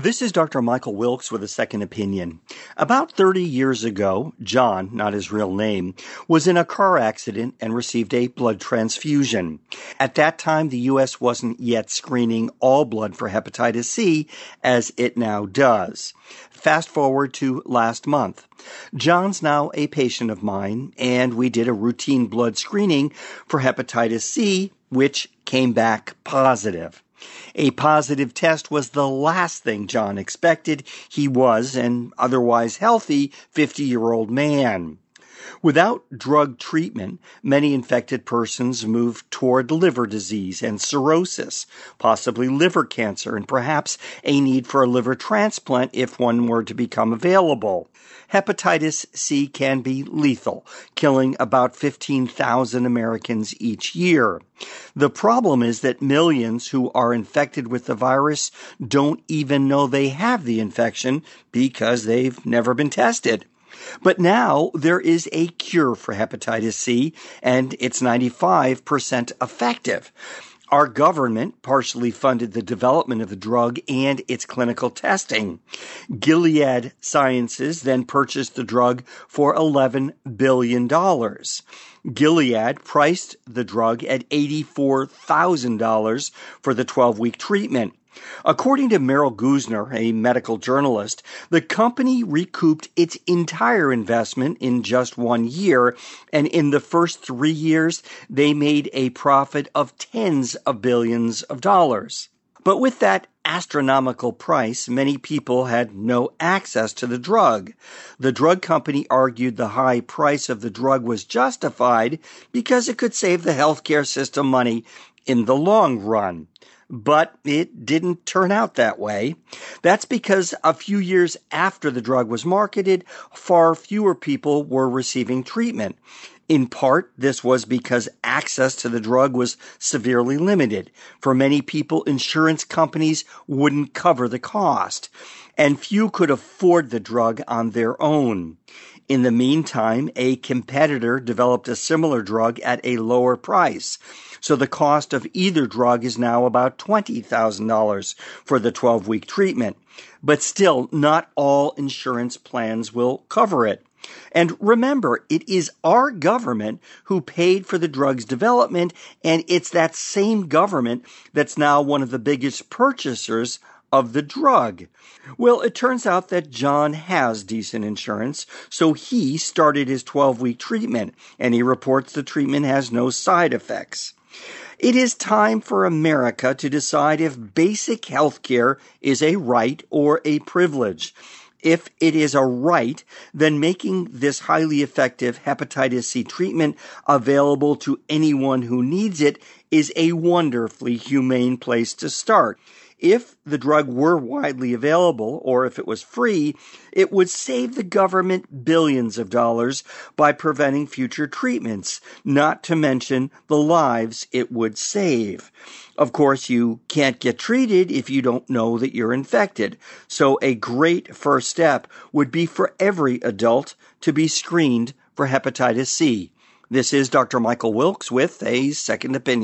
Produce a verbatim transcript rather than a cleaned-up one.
This is Doctor Michael Wilkes with a second opinion. About thirty years ago, John, not his real name, was in a car accident and received a blood transfusion. At that time, the U S wasn't yet screening all blood for hepatitis C, as it now does. Fast forward to last month. John's now a patient of mine, and we did a routine blood screening for hepatitis C, which came back positive. A positive test was the last thing John expected. He was an otherwise healthy fifty-year-old man. Without drug treatment, many infected persons move toward liver disease and cirrhosis, possibly liver cancer, and perhaps a need for a liver transplant if one were to become available. Hepatitis C can be lethal, killing about fifteen thousand Americans each year. The problem is that millions who are infected with the virus don't even know they have the infection because they've never been tested. But now there is a cure for hepatitis C, and it's ninety-five percent effective. Our government partially funded the development of the drug and its clinical testing. Gilead Sciences then purchased the drug for eleven billion dollars. Gilead priced the drug at eighty-four thousand dollars for the twelve-week treatment. According to Meryl Guzner, a medical journalist, the company recouped its entire investment in just one year, and in the first three years, they made a profit of tens of billions of dollars. But with that astronomical price, many people had no access to the drug. The drug company argued the high price of the drug was justified because it could save the healthcare system money in the long run. But it didn't turn out that way. That's because a few years after the drug was marketed, far fewer people were receiving treatment. In part, this was because access to the drug was severely limited. For many people, insurance companies wouldn't cover the cost, and few could afford the drug on their own. In the meantime, a competitor developed a similar drug at a lower price. So the cost of either drug is now about twenty thousand dollars for the twelve-week treatment. But still, not all insurance plans will cover it. And remember, it is our government who paid for the drug's development, and it's that same government that's now one of the biggest purchasers of the drug. Well, it turns out that John has decent insurance, so he started his twelve-week treatment, and he reports the treatment has no side effects. It is time for America to decide if basic health care is a right or a privilege. If it is a right, then making this highly effective hepatitis C treatment available to anyone who needs it is a wonderfully humane place to start. If the drug were widely available, or if it was free, it would save the government billions of dollars by preventing future treatments, not to mention the lives it would save. Of course, you can't get treated if you don't know that you're infected, so a great first step would be for every adult to be screened for hepatitis C. This is Doctor Michael Wilkes with a second opinion.